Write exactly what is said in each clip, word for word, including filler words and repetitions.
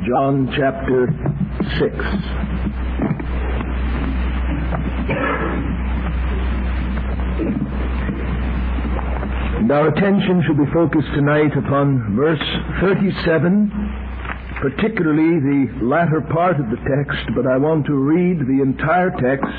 John chapter six. And our attention should be focused tonight upon verse thirty-seven, particularly the latter part of the text, but I want to read the entire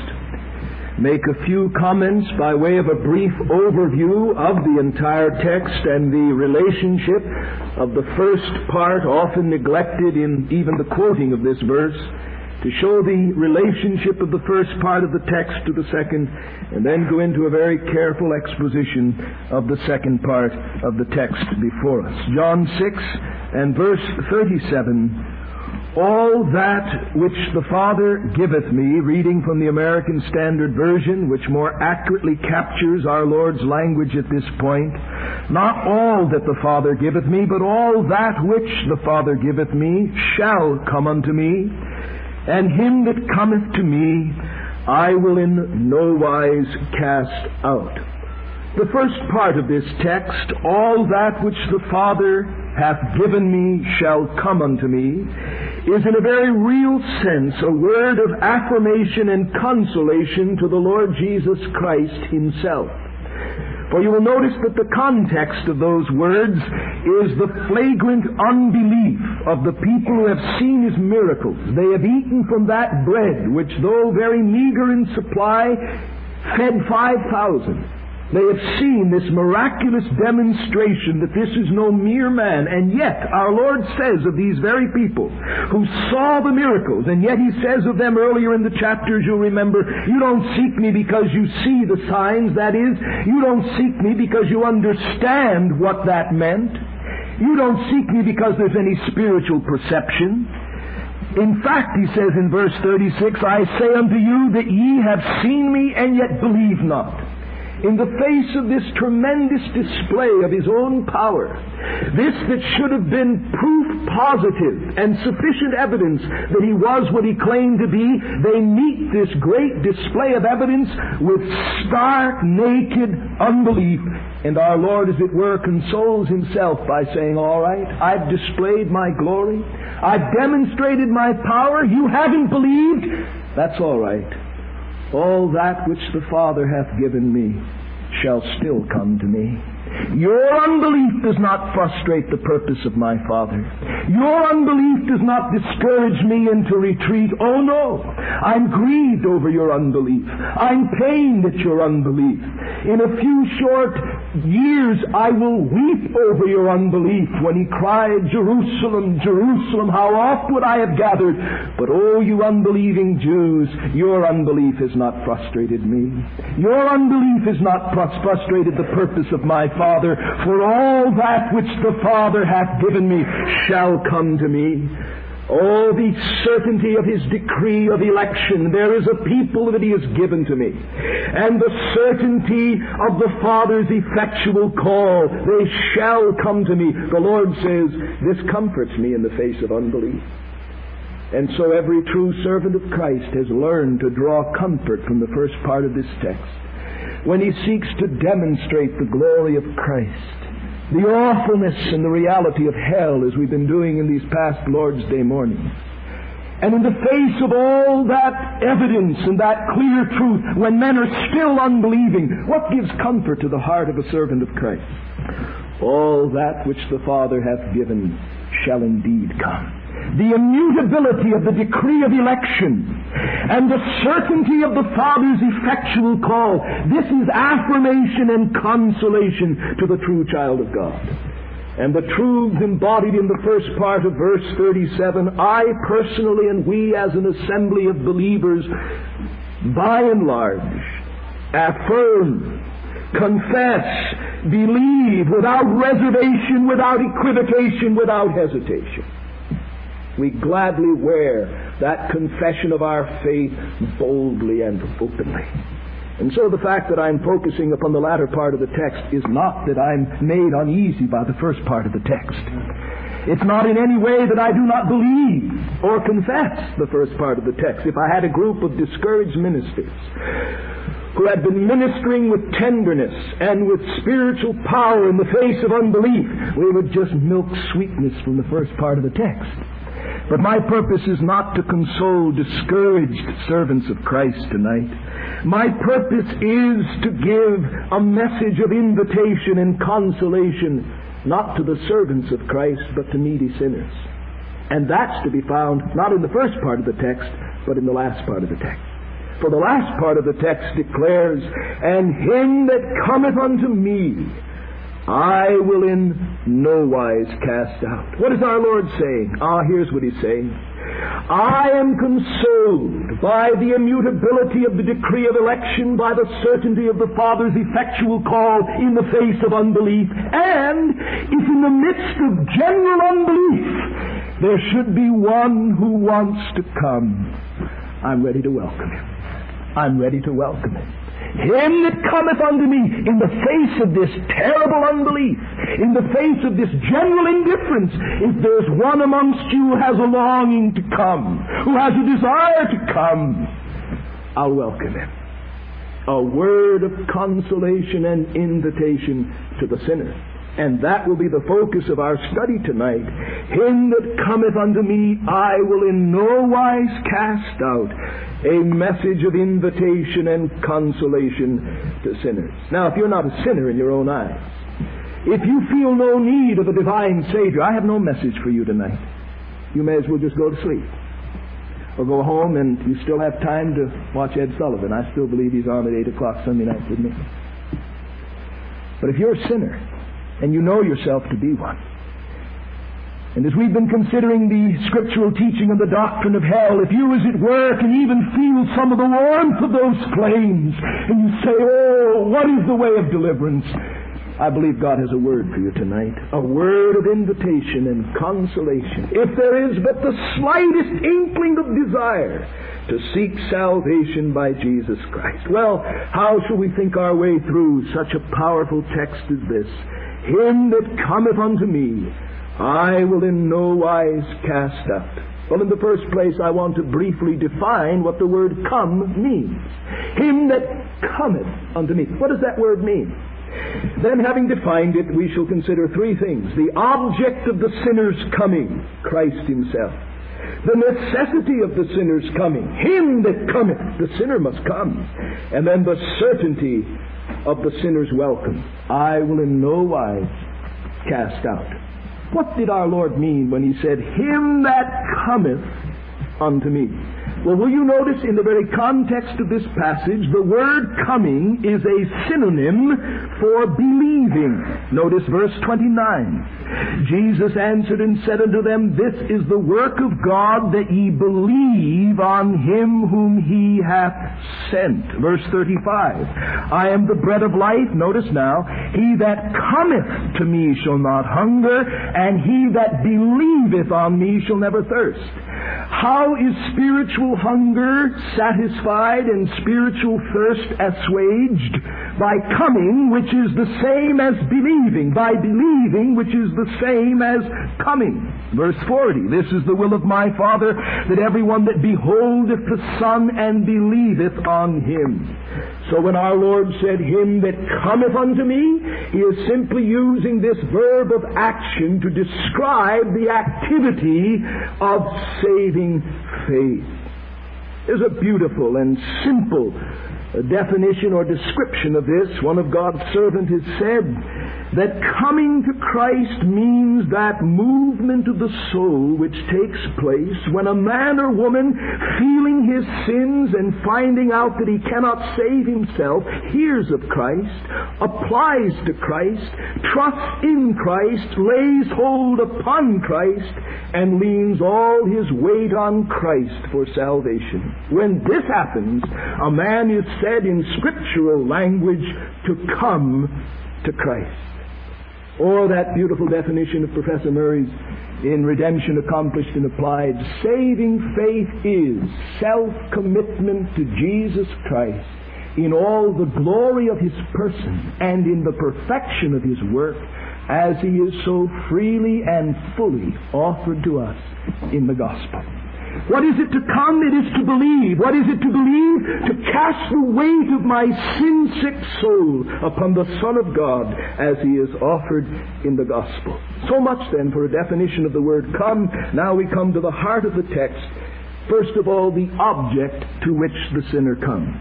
text, make a few comments by way of a brief overview of the entire text and the relationship of the first part, often neglected in even the quoting of this verse, to show the relationship of the first part of the text to the second, and then go into a very careful exposition of the second part of the text before us. John six and verse thirty-seven. All that which the Father giveth me, reading from the American Standard Version, which more accurately captures our Lord's language at this point. Not all that the Father giveth me, but all that which the Father giveth me shall come unto me, and him that cometh to me I will in no wise cast out. The first part of this text, all that which the Father hath given me shall come unto me, is in a very real sense a word of affirmation and consolation to the Lord Jesus Christ himself. For you will notice that the context of those words is the flagrant unbelief of the people who have seen his miracles. They have eaten from that bread which, though very meager in supply, fed five thousand. They have seen this miraculous demonstration that this is no mere man. And yet, our Lord says of these very people who saw the miracles, and yet He says of them earlier in the chapters, you'll remember, you don't seek me because you see the signs. That is, you don't seek me because you understand what that meant. You don't seek me because there's any spiritual perception. In fact, He says in verse thirty-six, I say unto you that ye have seen me and yet believe not. In the face of this tremendous display of His own power, this that should have been proof positive and sufficient evidence that He was what He claimed to be, they meet this great display of evidence with stark, naked unbelief. And our Lord, as it were, consoles Himself by saying, all right, I've displayed my glory. I've demonstrated my power. You haven't believed. That's all right. All that which the Father hath given me shall still come to me. Your unbelief does not frustrate the purpose of my Father. Your unbelief does not discourage me into retreat. Oh no! I'm grieved over your unbelief. I'm pained at your unbelief. In a few short years I will weep over your unbelief when He cried, Jerusalem, Jerusalem, how oft would I have gathered? But oh, you unbelieving Jews, your unbelief has not frustrated me. Your unbelief has not frustrated the purpose of my Father, for all that which the Father hath given me shall come to me. Oh, the certainty of His decree of election. There is a people that He has given to me. And the certainty of the Father's effectual call. They shall come to me. The Lord says, this comforts me in the face of unbelief. And so every true servant of Christ has learned to draw comfort from the first part of this text, when he seeks to demonstrate the glory of Christ, the awfulness and the reality of hell, as we've been doing in these past Lord's Day mornings. And in the face of all that evidence and that clear truth, when men are still unbelieving, what gives comfort to the heart of a servant of Christ? All that which the Father hath given shall indeed come. The immutability of the decree of election and the certainty of the Father's effectual call. This is affirmation and consolation to the true child of God. And the truths embodied in the first part of verse thirty-seven, I personally and we as an assembly of believers, by and large, affirm, confess, believe without reservation, without equivocation, without hesitation. We gladly wear that confession of our faith boldly and openly. And so the fact that I'm focusing upon the latter part of the text is not that I'm made uneasy by the first part of the text. It's not in any way that I do not believe or confess the first part of the text. If I had a group of discouraged ministers who had been ministering with tenderness and with spiritual power in the face of unbelief, we would just milk sweetness from the first part of the text. But my purpose is not to console discouraged servants of Christ tonight. My purpose is to give a message of invitation and consolation, not to the servants of Christ, but to needy sinners. And that's to be found not in the first part of the text, but in the last part of the text. For the last part of the text declares, "And him that cometh unto me, I will in no wise cast out." What is our Lord saying? Ah, here's what He's saying. I am consoled by the immutability of the decree of election, by the certainty of the Father's effectual call in the face of unbelief, and if in the midst of general unbelief there should be one who wants to come, I'm ready to welcome him. I'm ready to welcome him. Him that cometh unto me, in the face of this terrible unbelief, in the face of this general indifference, if there's one amongst you who has a longing to come, who has a desire to come, I'll welcome him. A word of consolation and invitation to the sinner. And that will be the focus of our study tonight. Him that cometh unto me, I will in no wise cast out. A message of invitation and consolation to sinners. Now, if you're not a sinner in your own eyes, if you feel no need of a divine Savior, I have no message for you tonight. You may as well just go to sleep. Or go home, and you still have time to watch Ed Sullivan. I still believe he's on at eight o'clock Sunday night, isn't he? But if you're a sinner, and you know yourself to be one, and as we've been considering the scriptural teaching of the doctrine of hell, if you was at work and even feel some of the warmth of those flames, and you say, "Oh, what is the way of deliverance?" I believe God has a word for you tonight. A word of invitation and consolation. If there is but the slightest inkling of desire to seek salvation by Jesus Christ. Well, how shall we think our way through such a powerful text as this? Him that cometh unto me, I will in no wise cast out. Well, in the first place, I want to briefly define what the word come means. Him that cometh unto me. What does that word mean? Then, having defined it, we shall consider three things. The object of the sinner's coming, Christ himself. The necessity of the sinner's coming, him that cometh, the sinner must come. And then the certainty of the sinner's welcome. I will in no wise cast out. What did our Lord mean when He said, him that cometh unto me? Well, will you notice in the very context of this passage, the word coming is a synonym for believing. Notice verse twenty-nine. Jesus answered and said unto them, This is the work of God, that ye believe on Him whom He hath sent. Verse thirty-five. I am the bread of life. Notice now, he that cometh to me shall not hunger, and he that believeth on me shall never thirst. How is spiritual hunger satisfied and spiritual thirst assuaged? By coming, which is the same as believing. By believing, which is the same as coming. Verse forty, This is the will of my Father, that everyone that beholdeth the Son and believeth on Him. So when our Lord said, him that cometh unto me, He is simply using this verb of action to describe the activity of saving faith. There's a beautiful and simple definition or description of this. One of God's servants has said that coming to Christ means that movement of the soul which takes place when a man or woman, feeling his sins and finding out that he cannot save himself, hears of Christ, applies to Christ, trusts in Christ, lays hold upon Christ, and leans all his weight on Christ for salvation. When this happens, a man is said in scriptural language to come to Christ. Or that beautiful definition of Professor Murray's in Redemption Accomplished and Applied. Saving faith is self-commitment to Jesus Christ in all the glory of His person and in the perfection of His work, as He is so freely and fully offered to us in the gospel. What is it to come? It is to believe. What is it to believe? To cast the weight of my sin-sick soul upon the Son of God as He is offered in the gospel. So much then for a definition of the word come. Now we come to the heart of the text. First of all, the object to which the sinner comes.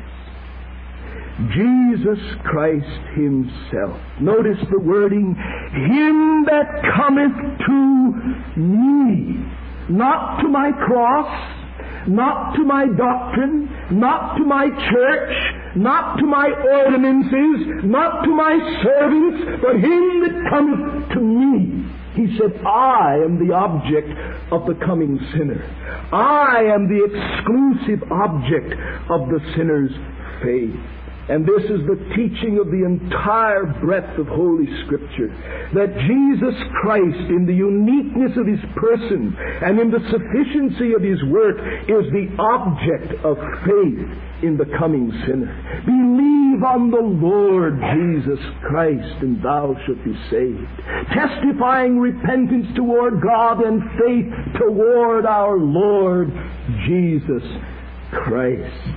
Jesus Christ Himself. Notice the wording, Him that cometh to me. Not to my cross, not to my doctrine, not to my church, not to my ordinances, not to my servants, but Him that cometh to me. He said, I am the object of the coming sinner. I am the exclusive object of the sinner's faith. And this is the teaching of the entire breadth of Holy Scripture, that Jesus Christ, in the uniqueness of His person and in the sufficiency of His work, is the object of faith in the coming sinner. Believe on the Lord Jesus Christ, and thou shalt be saved. Testifying repentance toward God and faith toward our Lord Jesus Christ.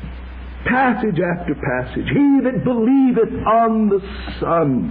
Passage after passage. He that believeth on the Son.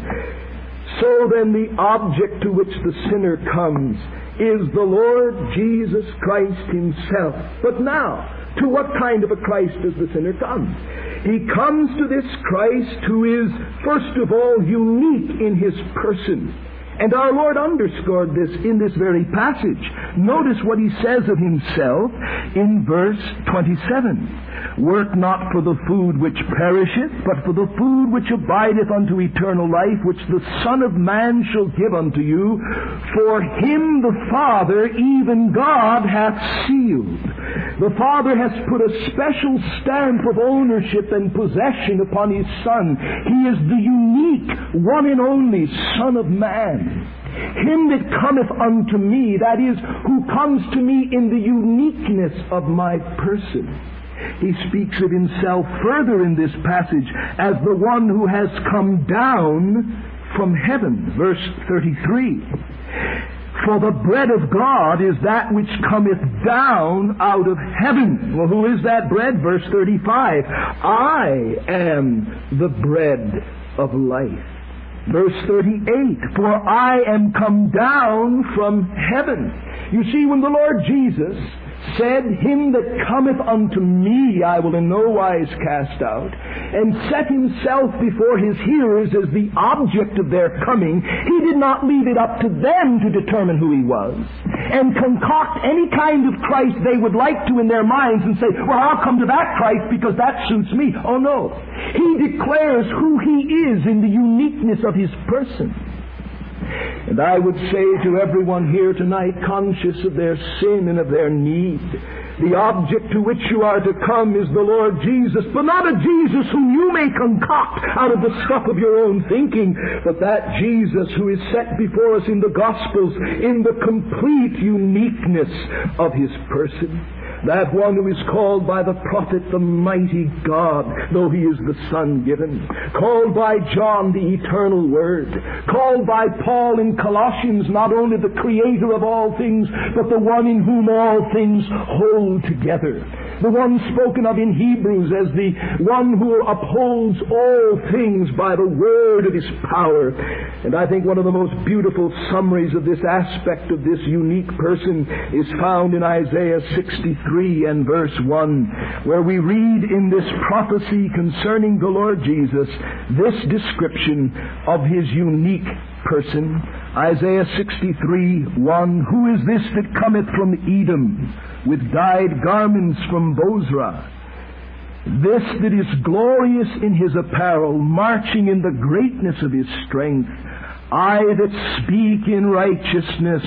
So then the object to which the sinner comes is the Lord Jesus Christ Himself. But now, to what kind of a Christ does the sinner come? He comes to this Christ who is, first of all, unique in His person. And our Lord underscored this in this very passage. Notice what He says of Himself in verse twenty-seven. Work not for the food which perisheth, but for the food which abideth unto eternal life, which the Son of Man shall give unto you. For Him the Father, even God, hath sealed. The Father has put a special stamp of ownership and possession upon His Son. He is the unique, one and only Son of Man. Him that cometh unto me, that is, who comes to me in the uniqueness of my person. He speaks of Himself further in this passage as the one who has come down from heaven. Verse thirty-three. For the bread of God is that which cometh down out of heaven. Well, who is that bread? Verse thirty-five. I am the bread of life. Verse thirty-eight, for I am come down from heaven. You see, when the Lord Jesus said, Him that cometh unto me I will in no wise cast out, and set Himself before His hearers as the object of their coming, He did not leave it up to them to determine who He was, and concoct any kind of Christ they would like to in their minds and say, well, I'll come to that Christ because that suits me. Oh no. He declares who He is in the uniqueness of His person. And I would say to everyone here tonight, conscious of their sin and of their need, the object to which you are to come is the Lord Jesus, but not a Jesus whom you may concoct out of the stuff of your own thinking, but that Jesus who is set before us in the Gospels in the complete uniqueness of His person. That one who is called by the prophet the mighty God, though He is the Son given. Called by John the eternal Word. Called by Paul in Colossians not only the Creator of all things, but the one in whom all things hold together. The one spoken of in Hebrews as the one who upholds all things by the word of His power. And I think one of the most beautiful summaries of this aspect of this unique person is found in Isaiah sixty-three and verse one, where we read in this prophecy concerning the Lord Jesus this description of His unique person. Isaiah sixty-three, one, who is this that cometh from Edom with dyed garments from Bozrah? This that is glorious in his apparel, marching in the greatness of his strength. I that speak in righteousness,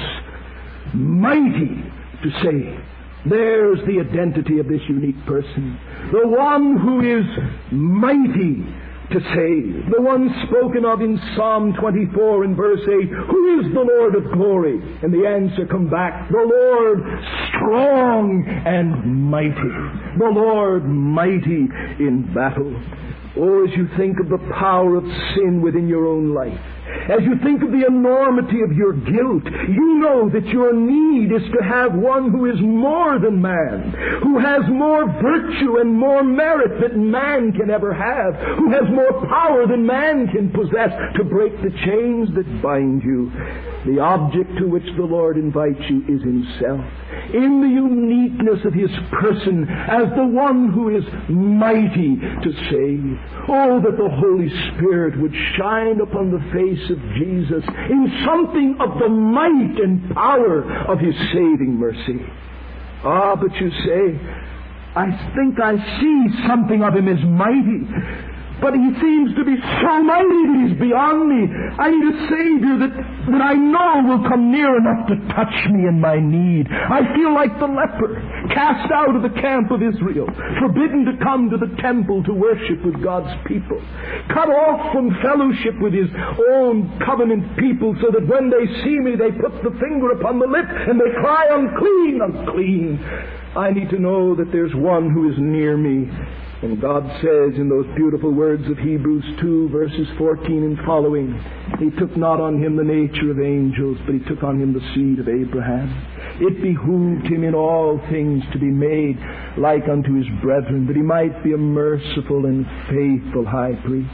mighty to save. There's the identity of this unique person. The one who is mighty to save. The one spoken of in Psalm twenty-four and verse eight. Who is the Lord of glory? And the answer come back. The Lord strong and mighty. The Lord mighty in battle. Oh, as you think of the power of sin within your own life, As you think of the enormity of your guilt, you know that your need is to have one who is more than man, who has more virtue and more merit than man can ever have, who has more power than man can possess to break the chains that bind you. The object to which the Lord invites you is Himself, in the uniqueness of His person as the one who is mighty to save. Oh, that the Holy Spirit would shine upon the face of Jesus in something of the might and power of His saving mercy. Ah, but you say, I think I see something of Him as mighty. But He seems to be so mighty that He's beyond me. I need a Savior that, that I know will come near enough to touch me in my need. I feel like the leper, cast out of the camp of Israel, forbidden to come to the temple to worship with God's people, cut off from fellowship with His own covenant people, so that when they see me, they put the finger upon the lip and they cry, unclean, unclean. I need to know that there's one who is near me. And God says in those beautiful words of Hebrews two, verses fourteen and following, He took not on Him the nature of angels, but He took on Him the seed of Abraham. It behooved Him in all things to be made like unto His brethren, that He might be a merciful and faithful high priest.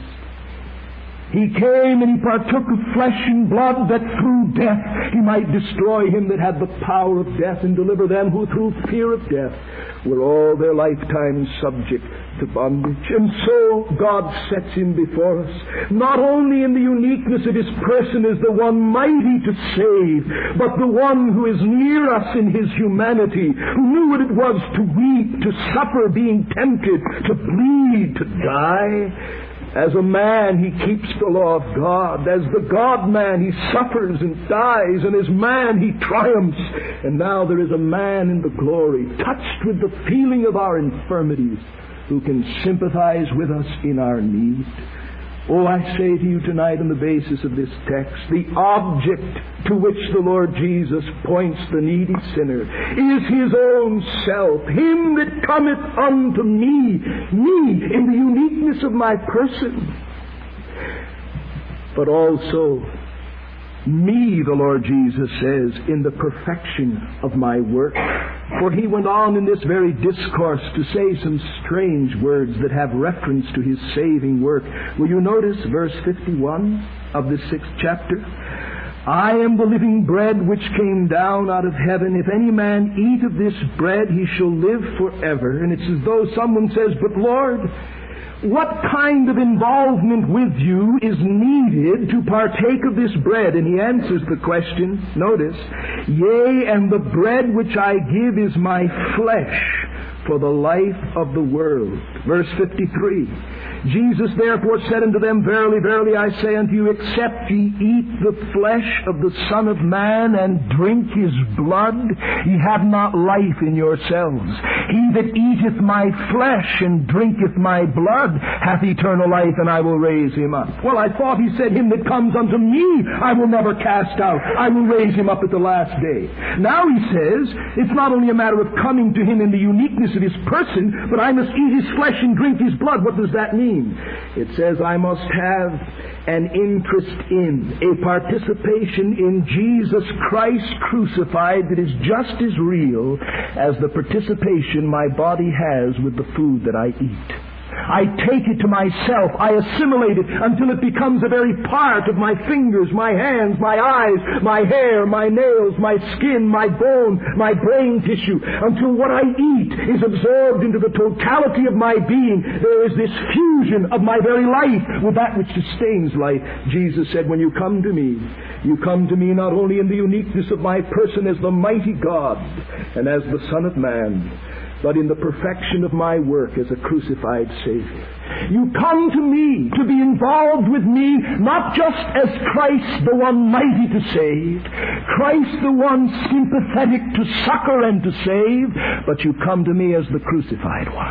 He came and He partook of flesh and blood, that through death He might destroy him that had the power of death, and deliver them who through fear of death were all their lifetime subject to bondage. And so God sets Him before us, not only in the uniqueness of His person as the one mighty to save, but the one who is near us in His humanity, who knew what it was to weep, to suffer, being tempted, to bleed, to die. As a man, He keeps the law of God. As the God-man, He suffers and dies. And as man, He triumphs. And now there is a man in the glory, touched with the feeling of our infirmities, who can sympathize with us in our need. Oh, I say to you tonight on the basis of this text, the object to which the Lord Jesus points the needy sinner is His own self, Him that cometh unto me, me in the uniqueness of my person, but also me, the Lord Jesus says, in the perfection of my work. For He went on in this very discourse to say some strange words that have reference to His saving work. Will you notice verse fifty-one of this sixth chapter? I am the living bread which came down out of heaven. If any man eat of this bread, he shall live forever. And it's as though someone says, but Lord, what kind of involvement with you is needed to partake of this bread? And He answers the question, notice, yea, and the bread which I give is my flesh for the life of the world. Verse fifty-three. Jesus therefore said unto them, Verily, verily, I say unto you, except ye eat the flesh of the Son of Man and drink His blood, ye have not life in yourselves. He that eateth my flesh and drinketh my blood hath eternal life, and I will raise him up. Well, I thought He said, Him that comes unto me I will never cast out. I will raise him up at the last day. Now He says, it's not only a matter of coming to Him in the uniqueness of His person, but I must eat His flesh and drink His blood. What does that mean? It says I must have an interest in, a participation in Jesus Christ crucified that is just as real as the participation my body has with the food that I eat. I take it to myself. I assimilate it until it becomes a very part of my fingers, my hands, my eyes, my hair, my nails, my skin, my bone, my brain tissue, until what I eat is absorbed into the totality of my being. There is this fusion of my very life with that which sustains life. Jesus said, when you come to me, you come to me not only in the uniqueness of my person as the mighty God and as the Son of Man, but in the perfection of my work as a crucified Savior. You come to me to be involved with me, not just as Christ the one mighty to save, Christ the one sympathetic to succor and to save, but you come to me as the crucified one.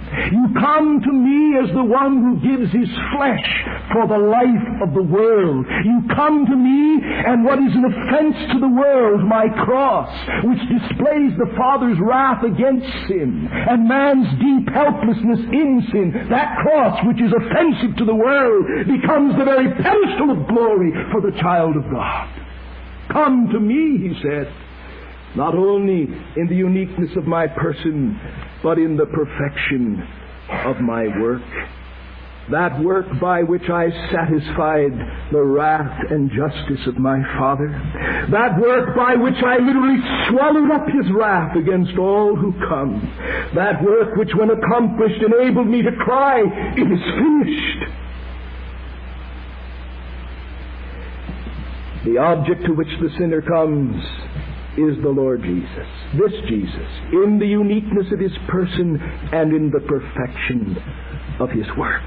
You come to me as the one who gives his flesh for the life of the world. You come to me, and what is an offense to the world, my cross, which displays the Father's wrath against sin and man's deep helplessness in sin, that cross which is offensive to the world becomes the very pedestal of glory for the child of God. Come to me, he said, not only in the uniqueness of my person, but in the perfection of my work. That work by which I satisfied the wrath and justice of my Father. That work by which I literally swallowed up his wrath against all who come. That work which, when accomplished, enabled me to cry, "It is finished." The object to which the sinner comes is the Lord Jesus. This Jesus, in the uniqueness of his person and in the perfection of his work.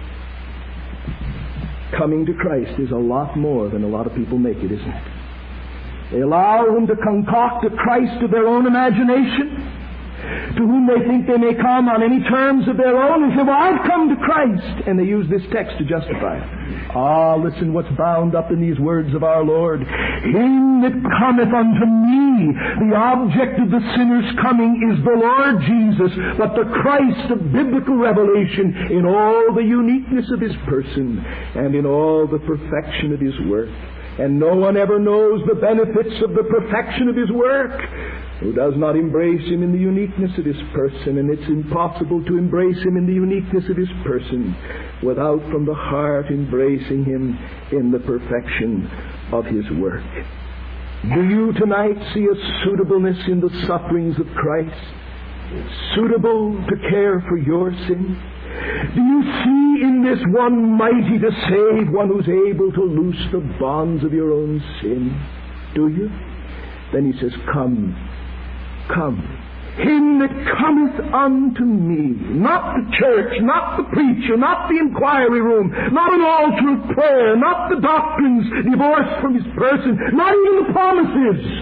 Coming to Christ is a lot more than a lot of people make it, isn't it? They allow him to concoct a Christ of their own imagination, to whom they think they may come on any terms of their own, and say, "Well, I've come to Christ," and they use this text to justify it. Ah, listen what's bound up in these words of our Lord. "Him that cometh unto me," the object of the sinner's coming is the Lord Jesus, but the Christ of biblical revelation in all the uniqueness of his person and in all the perfection of his work. And no one ever knows the benefits of the perfection of his work who does not embrace him in the uniqueness of his person. And it's impossible to embrace him in the uniqueness of his person without from the heart embracing him in the perfection of his work. Do you tonight see a suitableness in the sufferings of Christ? Suitable to care for your sin? Do you see in this one mighty to save, one who's able to loose the bonds of your own sin? Do you? Then he says, "Come, come. Him that cometh unto me," not the church, not the preacher, not the inquiry room, not an altar of prayer, not the doctrines divorced from his person, not even the promises.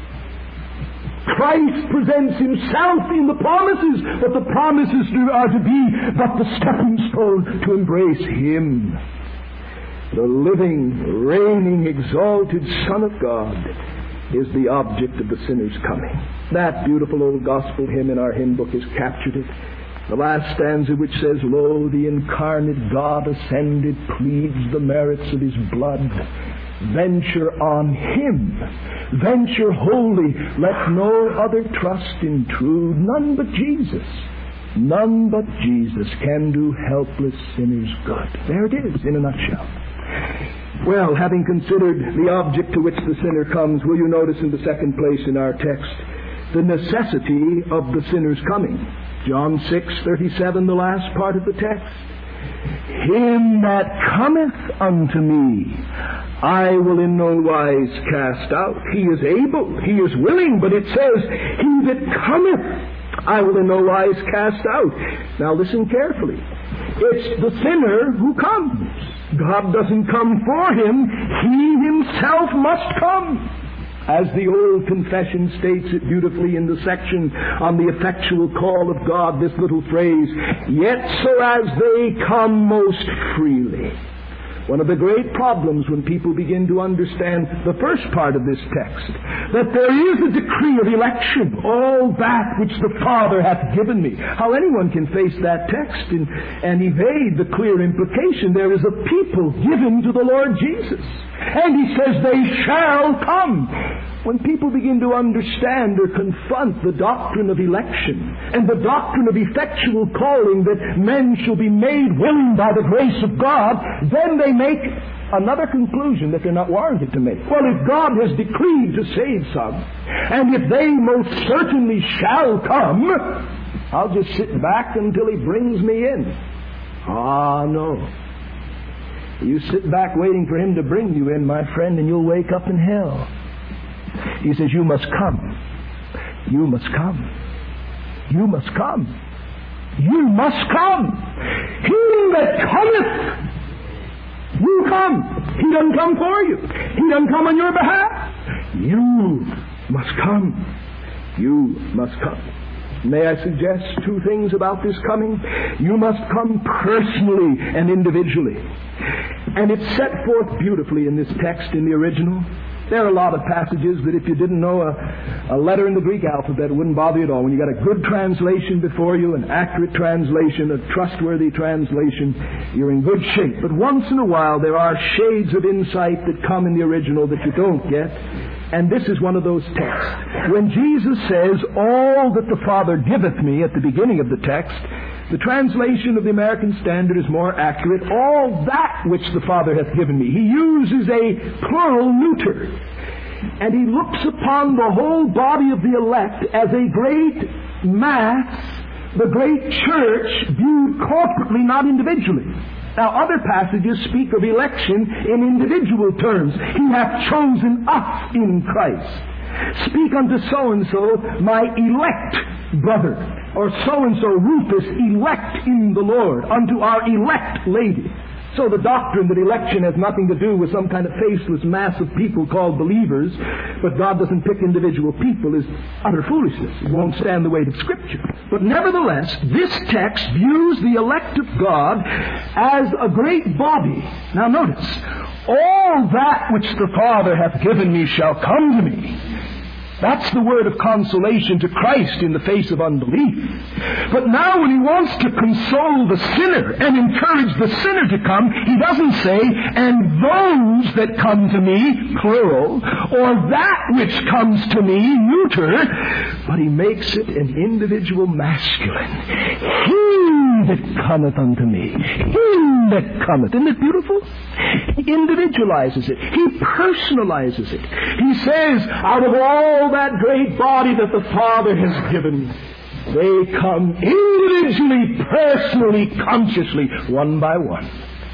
Christ presents himself in the promises, but the promises are to be but the stepping stone to embrace him, the living, reigning, exalted Son of God. Is the object of the sinner's coming. That beautiful old gospel hymn in our hymn book has captured it. The last stanza, which says, "Lo, the incarnate God ascended, pleads the merits of his blood. Venture on him, venture wholly, let no other trust intrude. None but Jesus, none but Jesus can do helpless sinners good." There it is in a nutshell. Well, having considered the object to which the sinner comes, will you notice in the second place in our text the necessity of the sinner's coming? John six thirty-seven, the last part of the text. "Him that cometh unto me, I will in no wise cast out." He is able, he is willing, but it says, "He that cometh, I will in no wise cast out." Now listen carefully. It's the sinner who comes. God doesn't come for him. He himself must come. As the old confession states it beautifully in the section on the effectual call of God, this little phrase, "Yet so as they come most freely." One of the great problems when people begin to understand the first part of this text, that there is a decree of election, all that which the Father hath given me. How anyone can face that text and, and evade the clear implication. There is a people given to the Lord Jesus. And he says they shall come. When people begin to understand or confront the doctrine of election and the doctrine of effectual calling, that men shall be made willing by the grace of God, then they make another conclusion that they're not warranted to make. Well, if God has decreed to save some, and if they most certainly shall come, I'll just sit back until he brings me in. Ah, no. You sit back waiting for him to bring you in, my friend, and you'll wake up in hell. He says, you must come. You must come. You must come. You must come. He that cometh, you come. He doesn't come for you. He doesn't come on your behalf. You must come. You must come. May I suggest two things about this coming? You must come personally and individually. And it's set forth beautifully in this text in the original. There are a lot of passages that if you didn't know a, a letter in the Greek alphabet, it wouldn't bother you at all. When you got a good translation before you, an accurate translation, a trustworthy translation, you're in good shape. But once in a while, there are shades of insight that come in the original that you don't get. And this is one of those texts. When Jesus says, all that the Father giveth me at the beginning of the text, the translation of the American Standard is more accurate. All that which the Father hath given me. He uses a plural neuter. And he looks upon the whole body of the elect as a great mass, the great church, viewed corporately, not individually. Now, other passages speak of election in individual terms. He hath chosen us in Christ. Speak unto so-and-so, my elect brother, or so-and-so, Rufus, elect in the Lord, unto our elect lady. So the doctrine that election has nothing to do with some kind of faceless mass of people called believers, but God doesn't pick individual people, is utter foolishness. It won't stand the weight of Scripture. But nevertheless, this text views the elect of God as a great body. Now notice, all that which the Father hath given me shall come to me. That's the word of consolation to Christ in the face of unbelief. But now when he wants to console the sinner and encourage the sinner to come, he doesn't say, and those that come to me, plural, or that which comes to me, neuter, but he makes it an individual masculine. He that cometh unto me, he that cometh. Isn't it beautiful? He individualizes it. He personalizes it. He says, out of all that great body that the Father has given, they come individually, personally, consciously, one by one.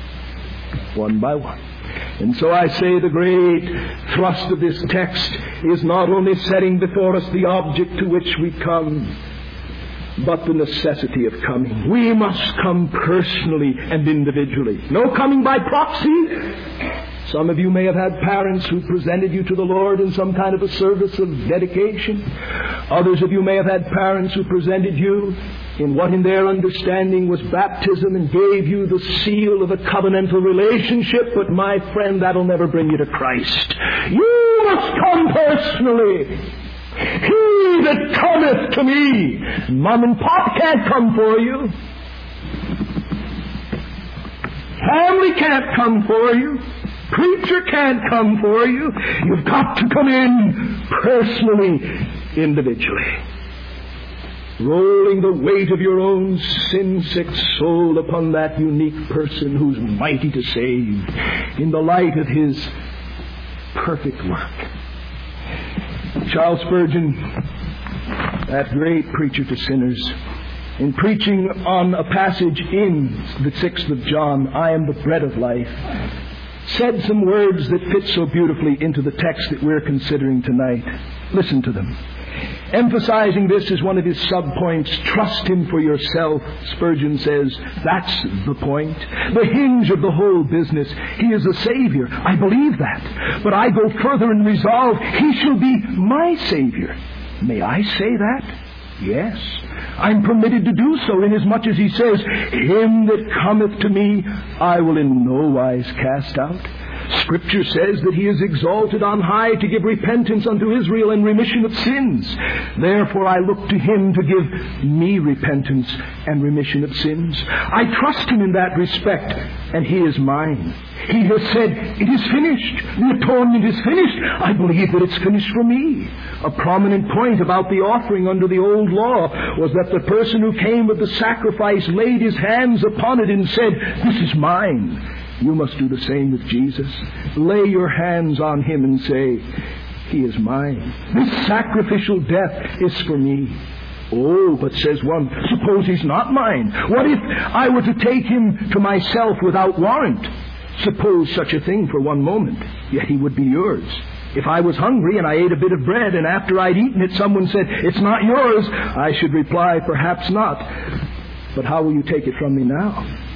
One by one. And so I say the great thrust of this text is not only setting before us the object to which we come, but the necessity of coming. We must come personally and individually. No coming by proxy. Some of you may have had parents who presented you to the Lord in some kind of a service of dedication. Others of you may have had parents who presented you in what in their understanding was baptism and gave you the seal of a covenantal relationship. But my friend, that'll never bring you to Christ. You must come personally. He that cometh to me. Mom and Pop can't come for you. Family can't come for you. Preacher can't come for you. You've got to come in personally, individually. Rolling the weight of your own sin-sick soul upon that unique person who's mighty to save in the light of his perfect work. Charles Spurgeon, that great preacher to sinners, in preaching on a passage in the sixth of John, I am the bread of life, said some words that fit so beautifully into the text that we're considering tonight. Listen to them. Emphasizing this as one of his sub-points, trust him for yourself, Spurgeon says, that's the point. The hinge of the whole business. He is a Savior. I believe that. But I go further and resolve, he shall be my Savior. May I say that? Yes. I'm permitted to do so, inasmuch as he says, him that cometh to me, I will in no wise cast out. Scripture says that he is exalted on high to give repentance unto Israel and remission of sins. Therefore I look to him to give me repentance and remission of sins. I trust him in that respect, and he is mine. He has said, it is finished. The atonement is finished. I believe that it's finished for me. A prominent point about the offering under the old law was that the person who came with the sacrifice laid his hands upon it and said, this is mine. You must do the same with Jesus. Lay your hands on him and say, he is mine. This sacrificial death is for me. Oh, but says one, suppose he's not mine. What if I were to take him to myself without warrant? Suppose such a thing for one moment. Yet he would be yours. If I was hungry and I ate a bit of bread and after I'd eaten it someone said, it's not yours, I should reply, perhaps not. But how will you take it from me now?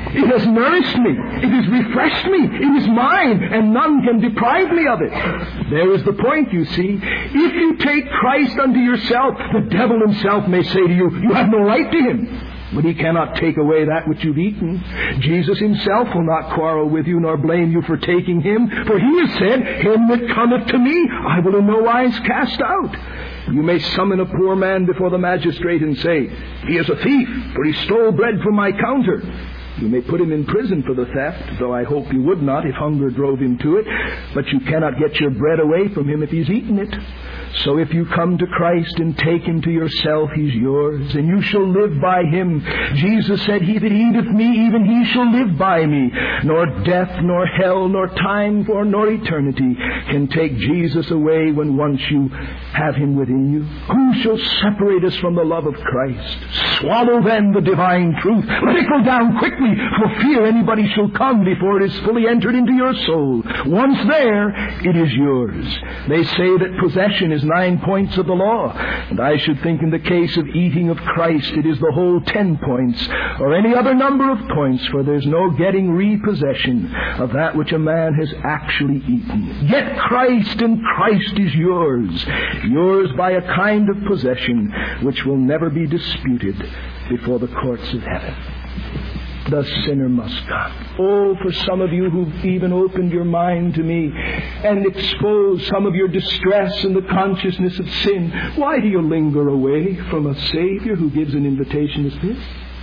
It has nourished me. It has refreshed me. It is mine, and none can deprive me of it. There is the point, you see. If you take Christ unto yourself, the devil himself may say to you, you have no right to him. But he cannot take away that which you've eaten. Jesus himself will not quarrel with you, nor blame you for taking him. For he has said, him that cometh to me, I will in no wise cast out. You may summon a poor man before the magistrate and say, he is a thief, for he stole bread from my counter. You may put him in prison for the theft, though I hope you would not if hunger drove him to it. But you cannot get your bread away from him if he's eaten it. So if you come to Christ and take him to yourself, he's yours, and you shall live by him. Jesus said, he that eateth me, even he shall live by me. Nor death, nor hell, nor time, nor, nor eternity can take Jesus away when once you have him within you. Who shall separate us from the love of Christ? Swallow then the divine truth. Let it go down quickly, for fear anybody shall come before it is fully entered into your soul. Once there, it is yours. They say that possession is nine points of the law, and I should think in the case of eating of Christ it is the whole ten points, or any other number of points, for there's no getting repossession of that which a man has actually eaten. Get Christ, and Christ is yours, yours by a kind of possession which will never be disputed before the courts of heaven. The sinner must come. Oh, for some of you who've even opened your mind to me and exposed some of your distress and the consciousness of sin, why do you linger away from a Savior who gives an invitation as this?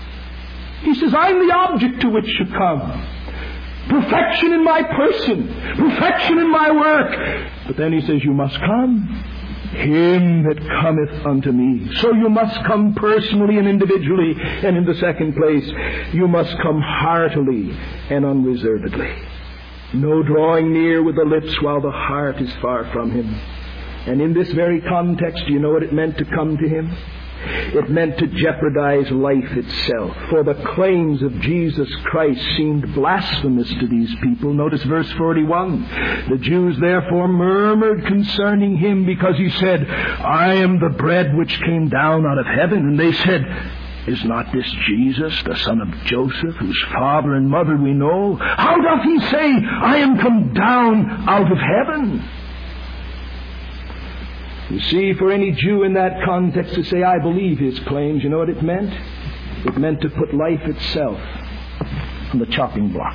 He says, I'm the object to which you come. Perfection in my person. Perfection in my work. But then he says, you must come. Him that cometh unto me. So you must come personally and individually. And in the second place, you must come heartily and unreservedly. No drawing near with the lips while the heart is far from him. And in this very context, do you know what it meant to come to him? It meant to jeopardize life itself. For the claims of Jesus Christ seemed blasphemous to these people. Notice verse forty-one. The Jews therefore murmured concerning him because he said, I am the bread which came down out of heaven. And they said, is not this Jesus, the son of Joseph, whose father and mother we know? How doth he say, I am come down out of heaven? You see, for any Jew in that context to say, I believe his claims, you know what it meant? It meant to put life itself on the chopping block.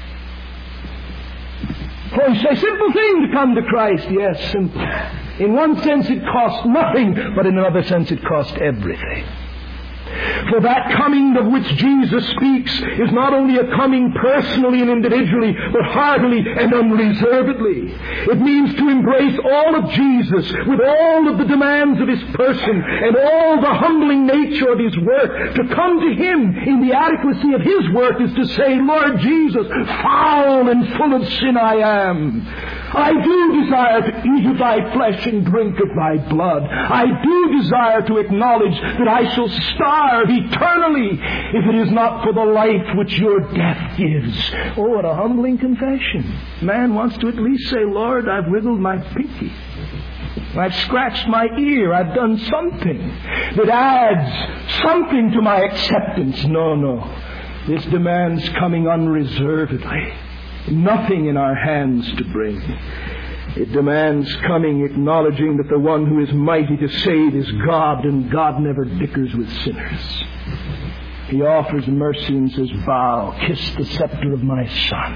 For you say, simple thing to come to Christ. Yes, simple. In one sense it cost nothing, but in another sense it cost everything. For that coming of which Jesus speaks is not only a coming personally and individually, but heartily and unreservedly. It means to embrace all of Jesus with all of the demands of his person and all the humbling nature of his work. To come to him in the adequacy of his work is to say, Lord Jesus, foul and full of sin I am. I do desire to eat of thy flesh and drink of thy blood. I do desire to acknowledge that I shall starve eternally if it is not for the life which your death gives. Oh, what a humbling confession. Man wants to at least say, Lord, I've wiggled my pinky. I've scratched my ear. I've done something that adds something to my acceptance. No, no. This demands coming unreservedly. Nothing in our hands to bring. It demands coming, acknowledging that the one who is mighty to save is God, and God never dickers with sinners. He offers mercy and says, bow, kiss the scepter of my Son.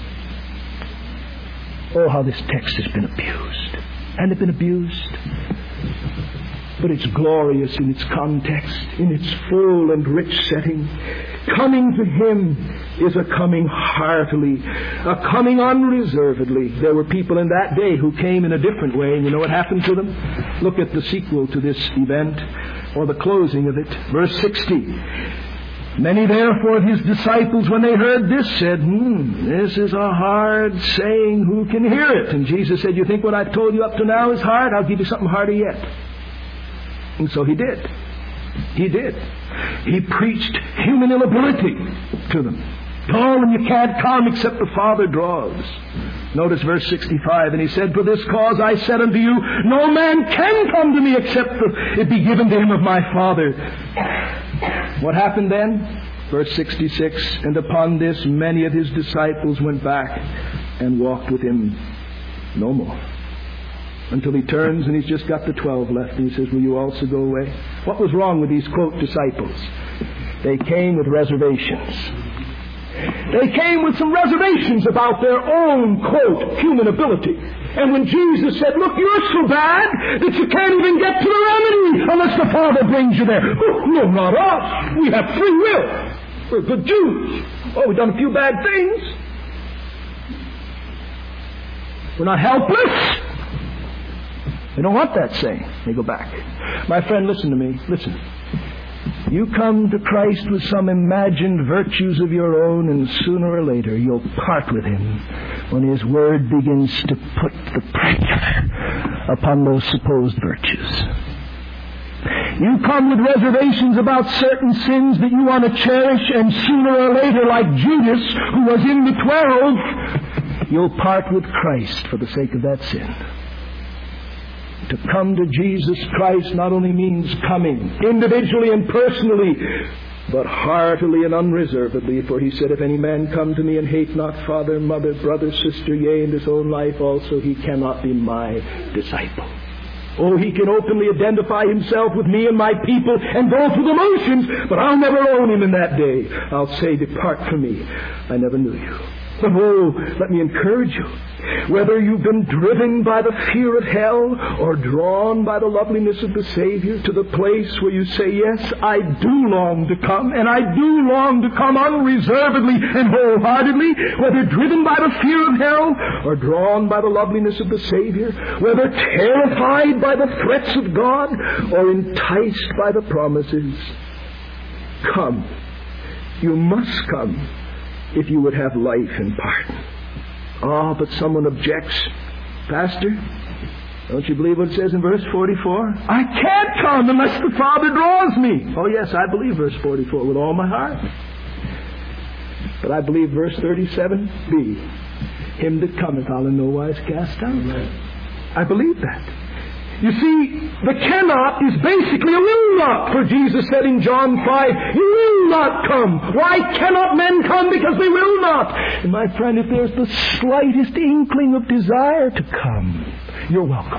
Oh, how this text has been abused. And it's been abused. But it's glorious in its context, in its full and rich setting. Coming to him is a coming heartily, a coming unreservedly. There were people in that day who came in a different way, and you know what happened to them? Look at the sequel to this event, or the closing of it. Verse sixty. Many therefore of his disciples, when they heard this, said, Hmm, this is a hard saying. Who can hear it? And Jesus said, you think what I've told you up to now is hard? I'll give you something harder yet. And so he did. He did. He preached human inability to them. Oh, and you can't come except the Father draws. Notice verse sixty-five. And he said, for this cause I said unto you, no man can come to me except it be given to him of my Father. What happened then? Verse sixty-six, and upon this many of his disciples went back and walked with him no more. Until he turns and he's just got the twelve left and he says, will you also go away? What was wrong with these, quote, disciples? They came with reservations. They came with some reservations about their own, quote, human ability. And when Jesus said, look, you're so bad that you can't even get to the remedy unless the Father brings you there. Oh, no, not us. We have free will. We're good Jews. Oh, we've done a few bad things. We're not helpless. They don't want that saying. They go back. My friend, listen to me. Listen. You come to Christ with some imagined virtues of your own, and sooner or later you'll part with Him when His Word begins to put the pressure upon those supposed virtues. You come with reservations about certain sins that you want to cherish, and sooner or later, like Judas, who was in the twelve, you'll part with Christ for the sake of that sin. To come to Jesus Christ not only means coming individually and personally, but heartily and unreservedly. For He said, if any man come to me and hate not father, mother, brother, sister, yea, and his own life also, he cannot be my disciple. Oh, he can openly identify himself with me and my people and go through the motions, but I'll never own him in that day. I'll say, depart from me. I never knew you. But oh, let me encourage you. Whether you've been driven by the fear of hell or drawn by the loveliness of the Savior to the place where you say, yes, I do long to come, and I do long to come unreservedly and wholeheartedly, whether driven by the fear of hell or drawn by the loveliness of the Savior, whether terrified by the threats of God or enticed by the promises, come. You must come if you would have life and pardon. Oh, but someone objects. Pastor, don't you believe what it says in verse forty-four? I can't come unless the Father draws me. Oh yes, I believe verse forty-four with all my heart. But I believe verse thirty-seven b, him that cometh I'll in no wise cast out. I believe that. You see, the cannot is basically a will not. For Jesus said in John five, you will not come. Why cannot men come? Because they will not. And my friend, if there's the slightest inkling of desire to come, you're welcome.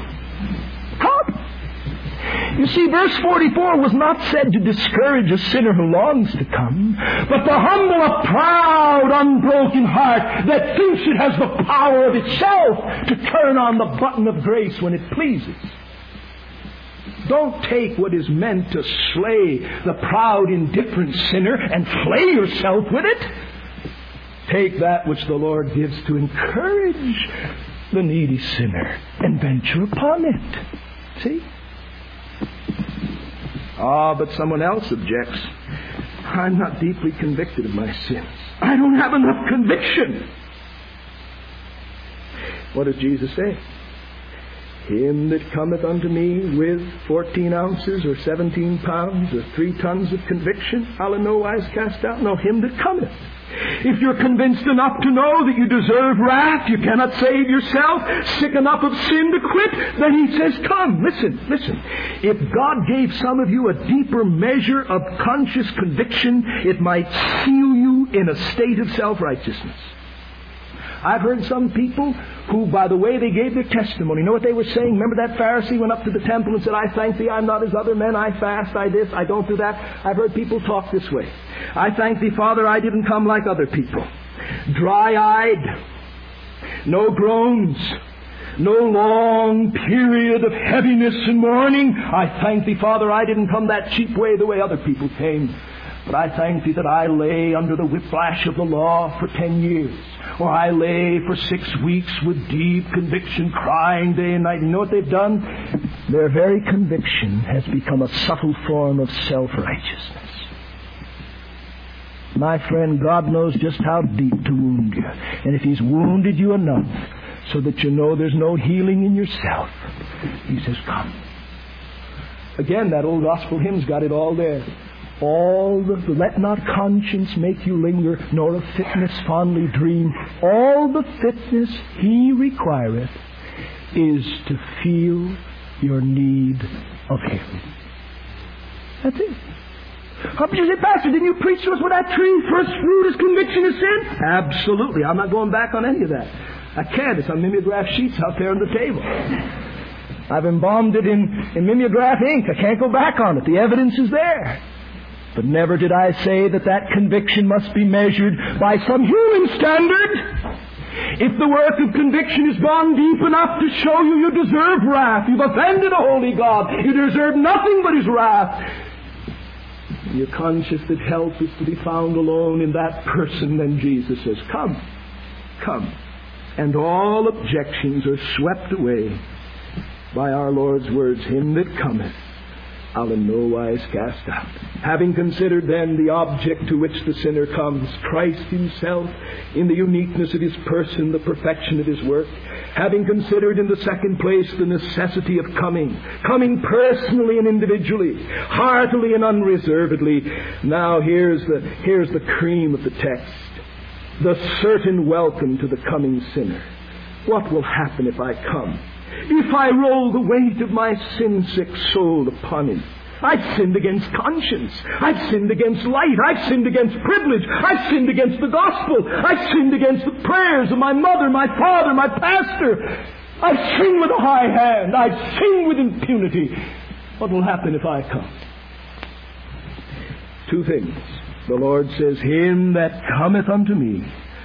Come. You see, verse forty-four was not said to discourage a sinner who longs to come, but to humble a proud, unbroken heart that thinks it has the power of itself to turn on the button of grace when it pleases. Don't take what is meant to slay the proud, indifferent sinner and flay yourself with it. Take that which the Lord gives to encourage the needy sinner and venture upon it. See? Ah, but someone else objects. I'm not deeply convicted of my sins. I don't have enough conviction. What does Jesus say? Him that cometh unto me with fourteen ounces or seventeen pounds or three tons of conviction, I'll in no wise cast out. No, him that cometh. If you're convinced enough to know that you deserve wrath, you cannot save yourself, sick enough of sin to quit, then He says, come. Listen, listen. If God gave some of you a deeper measure of conscious conviction, it might seal you in a state of self-righteousness. I've heard some people who, by the way they gave their testimony, you know what they were saying? Remember that Pharisee went up to the temple and said, I thank Thee, I'm not as other men, I fast, I this, I don't do that. I've heard people talk this way. I thank Thee, Father, I didn't come like other people. Dry-eyed, no groans, no long period of heaviness and mourning. I thank Thee, Father, I didn't come that cheap way the way other people came. But I thank Thee that I lay under the whiplash of the law for ten years. Or I lay for six weeks with deep conviction, crying day and night. You know what they've done? Their very conviction has become a subtle form of self-righteousness. My friend, God knows just how deep to wound you. And if He's wounded you enough so that you know there's no healing in yourself, He says, come. Again, that old gospel hymn's got it all there. All the, let not conscience make you linger, nor of fitness fondly dream. All the fitness He requireth is to feel your need of Him. That's it. How could you say, Pastor, didn't you preach to us with that tree? First fruit is conviction of sin? Absolutely. I'm not going back on any of that. I can't. It's on mimeograph sheets out there on the table. I've embalmed it in, in mimeograph ink. I can't go back on it. The evidence is there. But never did I say that that conviction must be measured by some human standard. If the work of conviction has gone deep enough to show you you deserve wrath, you've offended a holy God, you deserve nothing but His wrath, you're conscious that help is to be found alone in that person, then Jesus says, come, come. And all objections are swept away by our Lord's words, him that cometh, I'll in no wise cast out. Having considered then the object to which the sinner comes, Christ Himself, in the uniqueness of His person, the perfection of His work, having considered in the second place the necessity of coming, coming personally and individually, heartily and unreservedly, now here's the, here's the cream of the text, the certain welcome to the coming sinner. What will happen if I come? If I roll the weight of my sin-sick soul upon Him? I've sinned against conscience. I've sinned against light. I've sinned against privilege. I've sinned against the gospel. I've sinned against the prayers of my mother, my father, my pastor. I've sinned with a high hand. I've sinned with impunity. What will happen if I come? Two things. The Lord says, him that cometh unto me,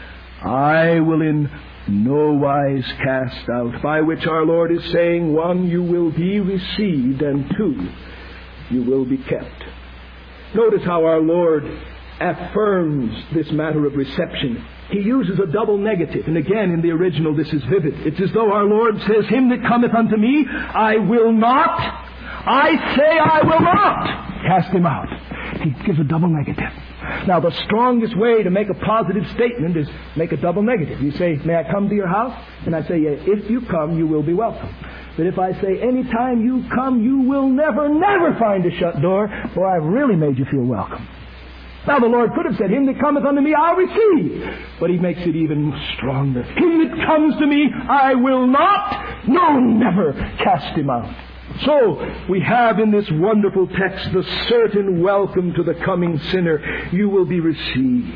I will in no wise cast out. By which our Lord is saying, one, you will be received, and two, you will be kept. Notice how our Lord affirms this matter of reception. He uses a double negative. And again, in the original, this is vivid. It's as though our Lord says, him that cometh unto me, I will not, I say I will not cast him out. He gives a double negative. Now, the strongest way to make a positive statement is make a double negative. You say, may I come to your house? And I say, yeah, if you come, you will be welcome. But if I say, any time you come, you will never, never find a shut door, boy, I've really made you feel welcome. Now, the Lord could have said, him that cometh unto me, I'll receive. But He makes it even stronger. Him that comes to me, I will not, no, never cast him out. So, we have in this wonderful text the certain welcome to the coming sinner. You will be received.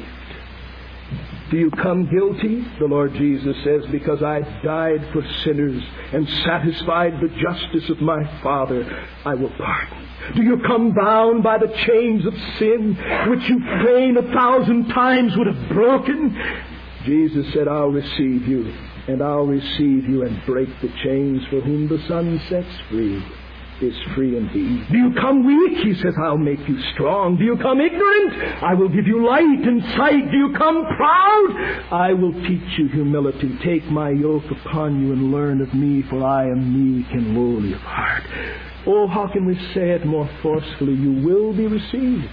Do you come guilty? The Lord Jesus says, because I died for sinners and satisfied the justice of my Father, I will pardon. Do you come bound by the chains of sin, which you fain a thousand times would have broken? Jesus said, I'll receive you. And I'll receive you and break the chains. For whom the Son sets free is free indeed. Do you come weak? He says, I'll make you strong. Do you come ignorant? I will give you light and sight. Do you come proud? I will teach you humility. Take my yoke upon you and learn of me, for I am meek and lowly of heart. Oh, how can we say it more forcefully? You will be received.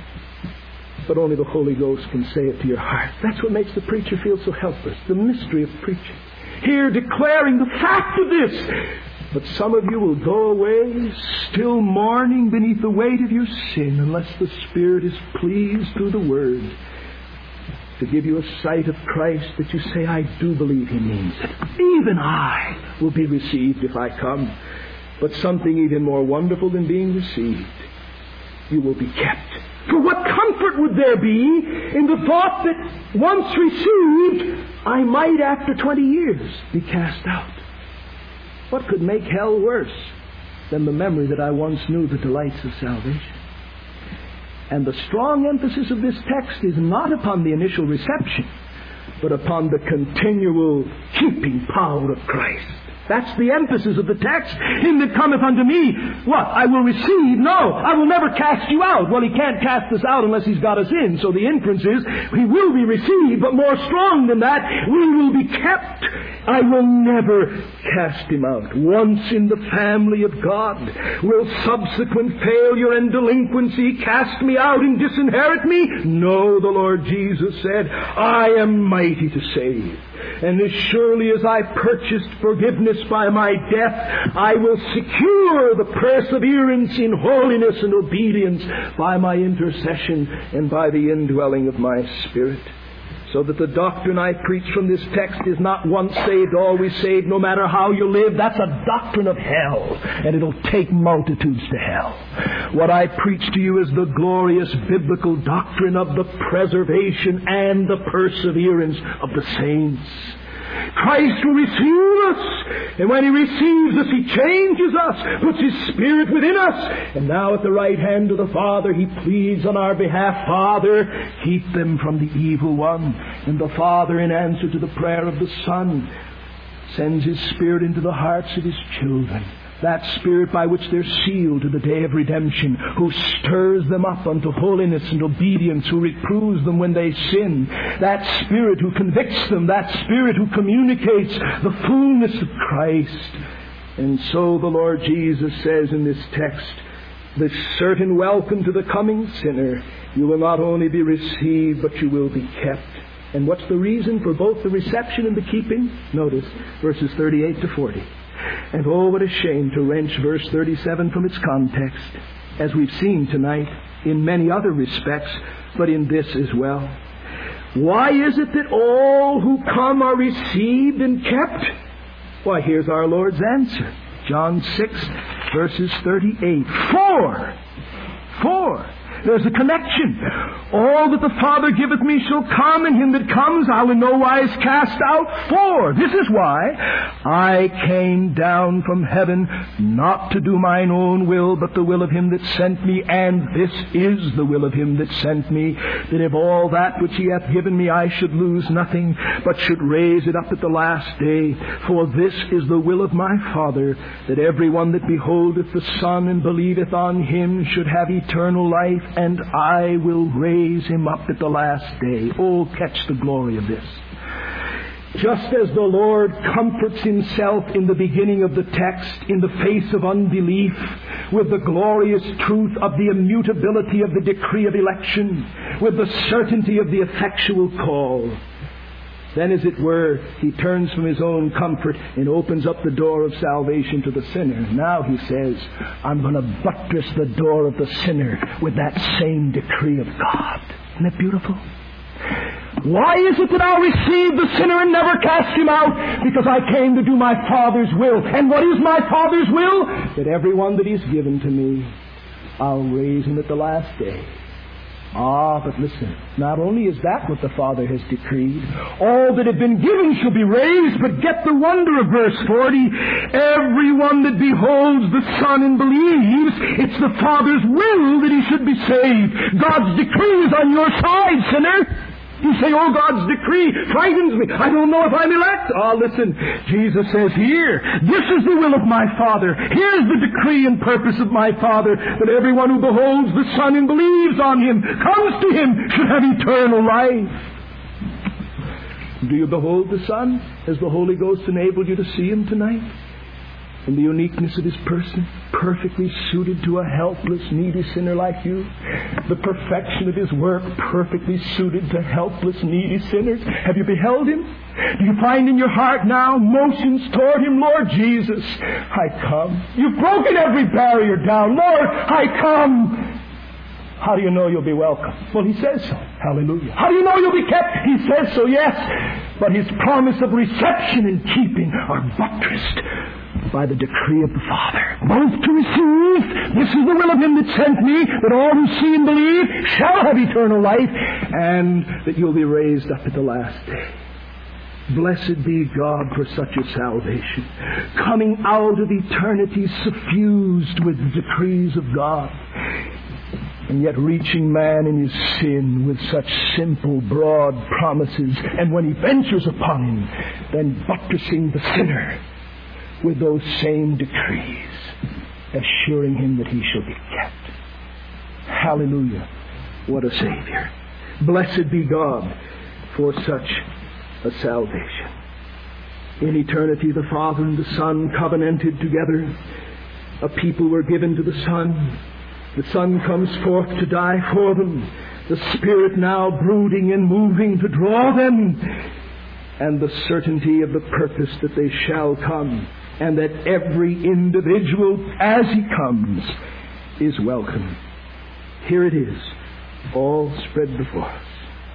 But only the Holy Ghost can say it to your heart. That's what makes the preacher feel so helpless. The mystery of preaching. Here declaring the fact of this. But some of you will go away still mourning beneath the weight of your sin, unless the Spirit is pleased through the Word to give you a sight of Christ that you say, I do believe He means it. Even I will be received if I come. But something even more wonderful than being received, you will be kept. For what comfort would there be in the thought that once received, I might after twenty years be cast out? What could make hell worse than the memory that I once knew the delights of salvation? And the strong emphasis of this text is not upon the initial reception, but upon the continual keeping power of Christ. That's the emphasis of the text. Him that cometh unto me, what? I will receive? No, I will never cast you out. Well, He can't cast us out unless He's got us in. So the inference is, He will be received, but more strong than that, we will be kept. I will never cast him out. Once in the family of God, will subsequent failure and delinquency cast me out and disinherit me? No, the Lord Jesus said, I am mighty to save. And as surely as I purchased forgiveness by my death, I will secure the perseverance in holiness and obedience by my intercession and by the indwelling of my Spirit. So that the doctrine I preach from this text is not once saved, always saved, no matter how you live. That's a doctrine of hell, and it'll take multitudes to hell. What I preach to you is the glorious biblical doctrine of the preservation and the perseverance of the saints. Christ will receive us, and when He receives us, He changes us, puts His Spirit within us, and now at the right hand of the Father, He pleads on our behalf, Father, keep them from the evil one. And the Father, in answer to the prayer of the Son, sends His Spirit into the hearts of His children. That Spirit by which they're sealed to the day of redemption, who stirs them up unto holiness and obedience, who reproves them when they sin. That Spirit who convicts them, that Spirit who communicates the fullness of Christ. And so the Lord Jesus says in this text, this certain welcome to the coming sinner. You will not only be received, but you will be kept. And what's the reason for both the reception and the keeping? Notice verses thirty-eight to forty. And oh, what a shame to wrench verse thirty-seven from its context, as we've seen tonight in many other respects, but in this as well. Why is it that all who come are received and kept? Why, here's our Lord's answer. John six, verses thirty-eight. For, for, there's a connection. All that the Father giveth me shall come, and him that comes I will in no wise cast out. For, this is why I came down from heaven, not to do mine own will, but the will of him that sent me. And this is the will of him that sent me, that if all that which he hath given me I should lose nothing, but should raise it up at the last day. For this is the will of my Father, that every one that beholdeth the Son and believeth on him should have eternal life, and I will raise him up at the last day. Oh, catch the glory of this. Just as the Lord comforts Himself in the beginning of the text in the face of unbelief with the glorious truth of the immutability of the decree of election, with the certainty of the effectual call, then, as it were, He turns from His own comfort and opens up the door of salvation to the sinner. Now He says, I'm going to buttress the door of the sinner with that same decree of God. Isn't that beautiful? Why is it that I'll receive the sinner and never cast him out? Because I came to do my Father's will. And what is my Father's will? That everyone that He's given to me, I'll raise him at the last day. Ah, but listen, not only is that what the Father has decreed, all that have been given shall be raised, but get the wonder of verse forty. Everyone that beholds the Son and believes, it's the Father's will that he should be saved. God's decree is on your side, sinner. You say, oh, God's decree frightens me. I don't know if I'm elect. Ah, listen, Jesus says here, this is the will of my Father. Here's the decree and purpose of my Father, that everyone who beholds the Son and believes on Him, comes to Him, should have eternal life. Do you behold the Son? Has the Holy Ghost enabled you to see Him tonight? And the uniqueness of His person, perfectly suited to a helpless, needy sinner like you. The perfection of His work, perfectly suited to helpless, needy sinners. Have you beheld Him? Do you find in your heart now motions toward Him? Lord Jesus, I come. You've broken every barrier down. Lord, I come. How do you know you'll be welcome? Well, He says so. Hallelujah. How do you know you'll be kept? He says so, yes. But His promise of reception and keeping are buttressed by the decree of the Father. Both to receive, this is the will of Him that sent me, that all who see and believe shall have eternal life, and that you'll be raised up at the last day. Blessed be God for such a salvation, coming out of eternity suffused with the decrees of God, and yet reaching man in his sin with such simple, broad promises, and when he ventures upon him, then buttressing the sinner with those same decrees, assuring him that he shall be kept. Hallelujah. What a Savior. Blessed be God for such a salvation. In eternity, the Father and the Son covenanted together. A people were given to the Son. The Son comes forth to die for them. The Spirit now brooding and moving to draw them. And the certainty of the purpose that they shall come, and that every individual, as he comes, is welcome. Here it is, all spread before us.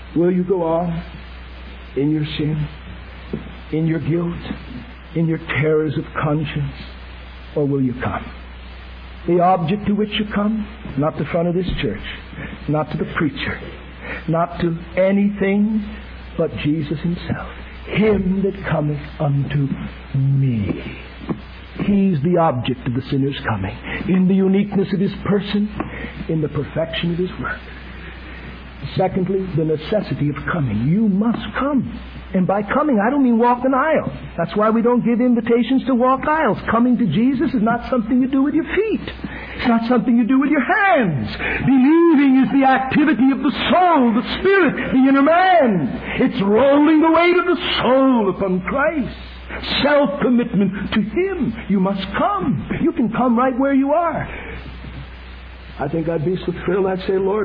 Will you go on in your sin, in your guilt, in your terrors of conscience, or will you come? The object to which you come, not the front of this church, not to the preacher, not to anything but Jesus himself. Him that cometh unto me. He's the object of the sinner's coming. In the uniqueness of his person, in the perfection of his work. Secondly, the necessity of coming. You must come. And by coming, I don't mean walk an aisle. That's why we don't give invitations to walk aisles. Coming to Jesus is not something you do with your feet. It's not something you do with your hands. Believing is the activity of the soul, the spirit, the inner man. It's rolling the weight of the soul upon Christ. Self-commitment to Him. You must come. You can come right where you are. I think I'd be so thrilled. I'd say, Lord,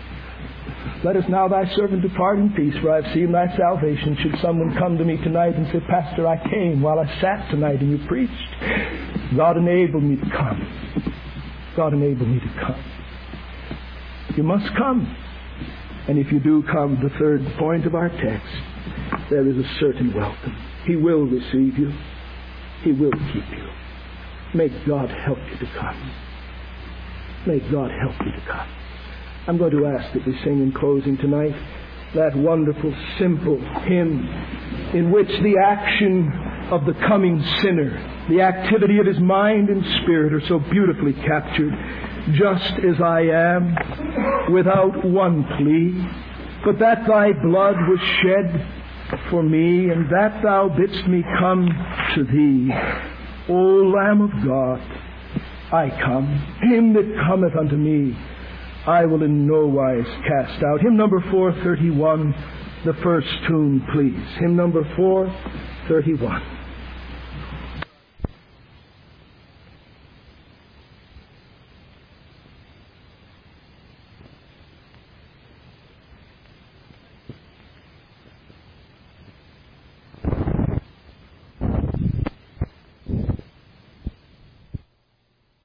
let us now thy servant depart in peace, for I have seen thy salvation. Should someone come to me tonight and say, Pastor, I came while I sat tonight and you preached. God enabled me to come. God enabled me to come. You must come. And if you do come, the third point of our text, there is a certain welcome. He will receive you. He will keep you. May God help you to come. May God help you to come. I'm going to ask that we sing in closing tonight that wonderful, simple hymn in which the action of the coming sinner, the activity of his mind and spirit are so beautifully captured. Just as I am, without one plea, but that thy blood was shed for me, and that thou bidst me come to thee. O Lamb of God, I come. Him that cometh unto me, I will in no wise cast out. Hymn number four thirty-one, the first tune, please. Hymn number four thirty-one.